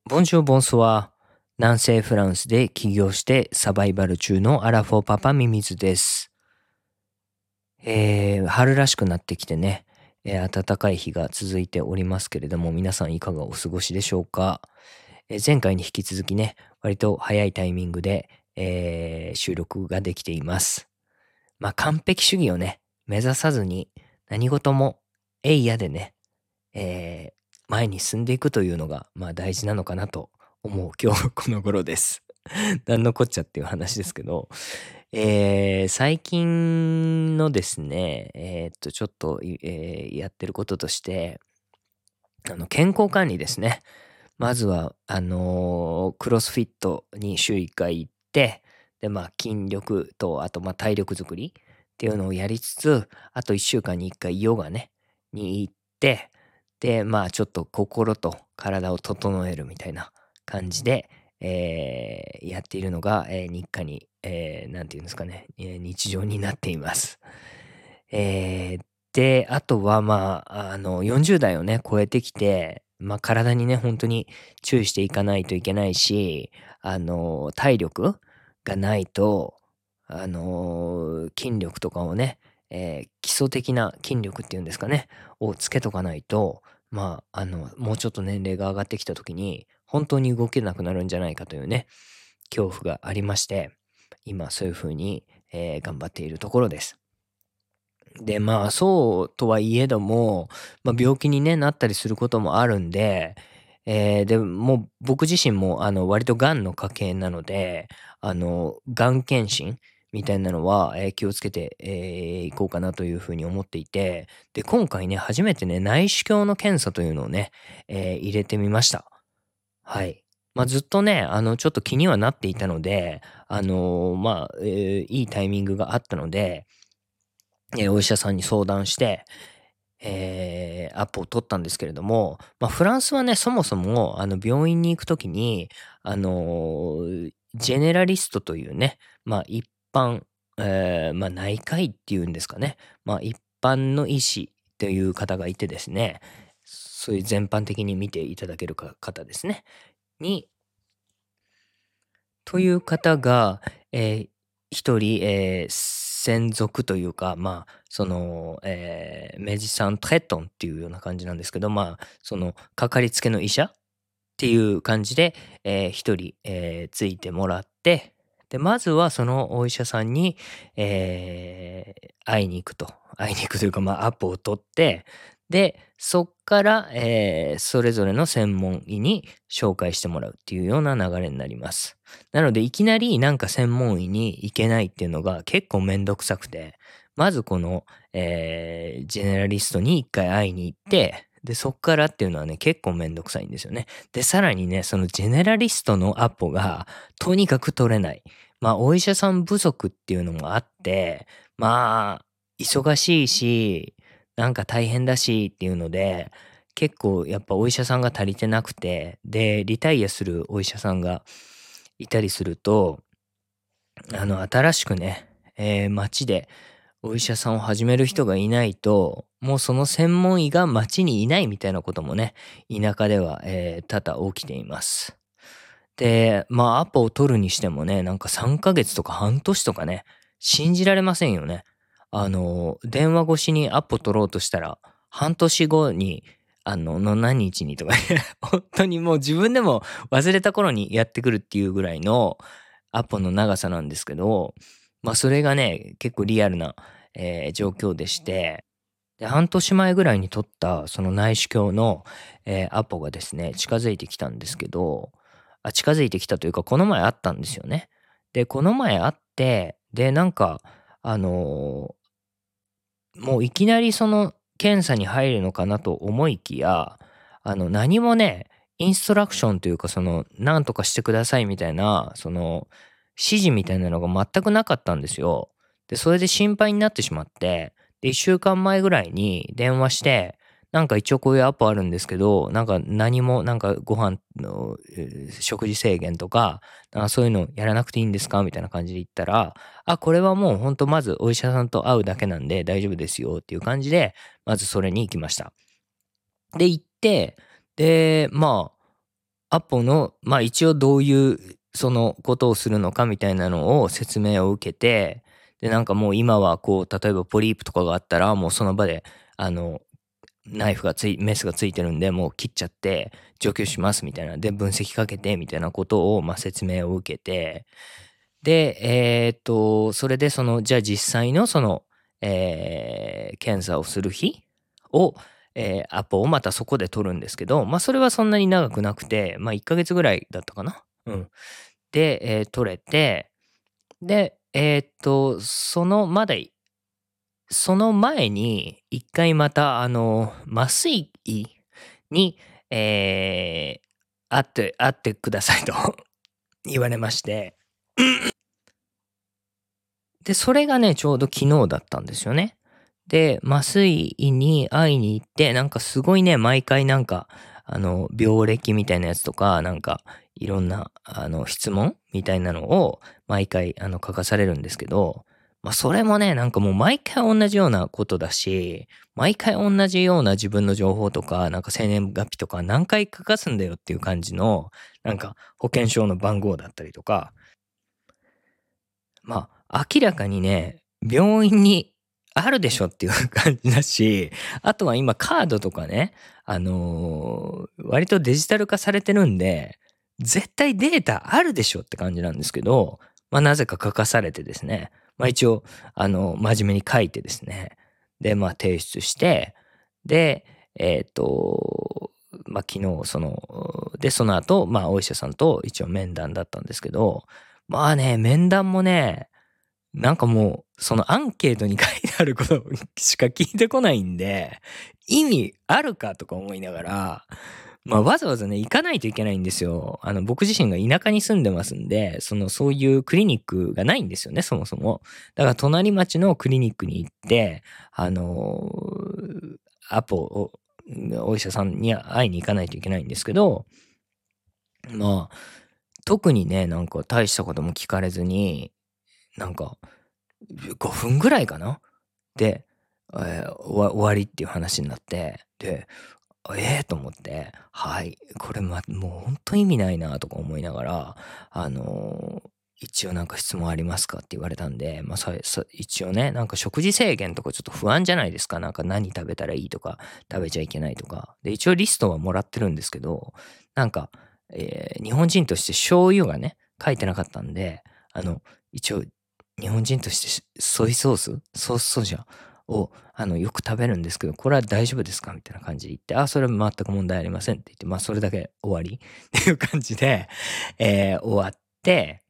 ボンジュールボンソワ。南西フランスで起業してサバイバル中のアラフォーパパミミズです。春らしくなってきてね、暖かい日が続いておりますけれども、皆さんいかがお過ごしでしょうか。前回に引き続きね、割と早いタイミングで、収録ができています。完璧主義をね、目指さずに何事もえいやでね、え前に進んでいくというのが、大事なのかなと思う今日この頃です。なんのこっちゃっていう話ですけど、最近のですね、ちょっと、やってることとして、健康管理ですね。まずは、クロスフィットに週1回行って、で、筋力と、あと、体力づくりっていうのをやりつつ、あと1週間に1回ヨガね、に行って、で、ちょっと心と体を整えるみたいな感じで、やっているのが、日課に、なんていうんですかね、日常になっています。で、あとは、40代をね、超えてきて、体にね、本当に注意していかないといけないし、体力がないと、筋力とかをね、基礎的な筋力っていうんですかね、をつけとかないと、もうちょっと年齢が上がってきた時に、本当に動けなくなるんじゃないかというね、恐怖がありまして、今そういう風に、頑張っているところです。で、そうとはいえども、病気にね、なったりすることもあるんで、で、もう僕自身も割と癌の家系なので、癌検診みたいなのは、気をつけて、いこうかなという風に思っていて、で、今回ね、初めてね、内視鏡の検査というのをね、入れてみました。はい。ずっとね、ちょっと気にはなっていたので、いいタイミングがあったので、お医者さんに相談して、アポを取ったんですけれども、フランスはね、そもそも、病院に行くときに、ジェネラリストというね、一般、内科医っていうんですかね。一般の医師という方がいてですね、そういう全般的に見ていただける方ですね。という方が、一人、専属というか、メジサントレットンっていうような感じなんですけど、かかりつけの医者っていう感じで、一人、ついてもらって、で、まずはそのお医者さんに、会いに行くと。会いに行くというか、アポを取って、で、そっから、それぞれの専門医に紹介してもらうっていうような流れになります。なので、いきなりなんか専門医に行けないっていうのが結構めんどくさくて、まずこの、ジェネラリストに一回会いに行って、で、そっからっていうのはね、結構めんどくさいんですよね。で、さらにね、そのジェネラリストのアポがとにかく取れない。お医者さん不足っていうのもあって、忙しいし、なんか大変だしっていうので、結構やっぱお医者さんが足りてなくて、で、リタイアするお医者さんがいたりすると、新しくね、街でお医者さんを始める人がいないと、もうその専門医が街にいないみたいなこともね、田舎では、多々起きています。で、アポを取るにしてもね、なんか3ヶ月とか半年とかね、信じられませんよね。電話越しにアポ取ろうとしたら、半年後に、何日にとかね、本当にもう自分でも忘れた頃にやってくるっていうぐらいのアポの長さなんですけど、それがね、結構リアルな、状況でして、で、半年前ぐらいに取ったその内視鏡の、アポがですね、近づいてきたんですけど、近づいてきたというか、この前あったんですよね。で、この前あって、で、なんか、あの、もういきなりその検査に入るのかなと思いきや、何もね、インストラクションというか、なんとかしてくださいみたいな、指示みたいなのが全くなかったんですよ。で、それで心配になってしまって、で、1週間前ぐらいに電話して、なんか一応こういうアポあるんですけど、なんか何もなんかご飯の、食事制限とか、そういうのやらなくていいんですかみたいな感じで言ったら、これはもうほんとまずお医者さんと会うだけなんで大丈夫ですよっていう感じで、まずそれに行きました。で、行って、で、 アポの、一応どういうそのことをするのかみたいなのを説明を受けて、で、なんかもう今はこう、例えばポリープとかがあったら、もうその場で、メスがついてるんで、もう切っちゃって除去しますみたいな。で、分析かけてみたいなことを、説明を受けて、で、それでじゃあ実際の検査をする日を、アポをまたそこで取るんですけど、それはそんなに長くなくて、1ヶ月ぐらいだったかな。うん。で、取れて、で、その前に、一回また、麻酔に、え会ってくださいと言われまして、で、それがね、ちょうど昨日だったんですよね。で、麻酔医に会いに行って、なんかすごいね、毎回なんか、病歴みたいなやつとか、なんか、いろんな、質問みたいなのを、毎回、書かされるんですけど、それもね、なんかもう毎回同じようなことだし、毎回同じような自分の情報とか、なんか生年月日とか何回書かすんだよっていう感じの、なんか保険証の番号だったりとか、明らかにね、病院にあるでしょっていう感じだし、あとは今カードとかね、割とデジタル化されてるんで、絶対データあるでしょって感じなんですけど、なぜか書かされてですね、一応、真面目に書いてですね、で、提出して、で、昨日、その後、お医者さんと一応面談だったんですけど、面談もね、なんかもう、そのアンケートに書いてあることしか聞いてこないんで、意味あるかとか思いながら、わざわざね、行かないといけないんですよ。僕自身が田舎に住んでますんで、そういうクリニックがないんですよね、そもそも。だから隣町のクリニックに行って、アポを、お医者さんに会いに行かないといけないんですけど、特にね、なんか大したことも聞かれずに、なんか、5分ぐらいかなで、終わりっていう話になって、で、と思って、はい、これもうほんと意味ないなとか思いながら、一応なんか質問ありますかって言われたんで、一応ね、なんか食事制限とかちょっと不安じゃないですか。なんか何食べたらいいとか、食べちゃいけないとか。で、一応リストはもらってるんですけど、なんか、日本人として醤油がね、書いてなかったんで、一応日本人としてソイソースソースソジャを、よく食べるんですけど、これは大丈夫ですかみたいな感じで言って、あ、それは全く問題ありませんって言って、それだけ終わりっていう感じで、終わって、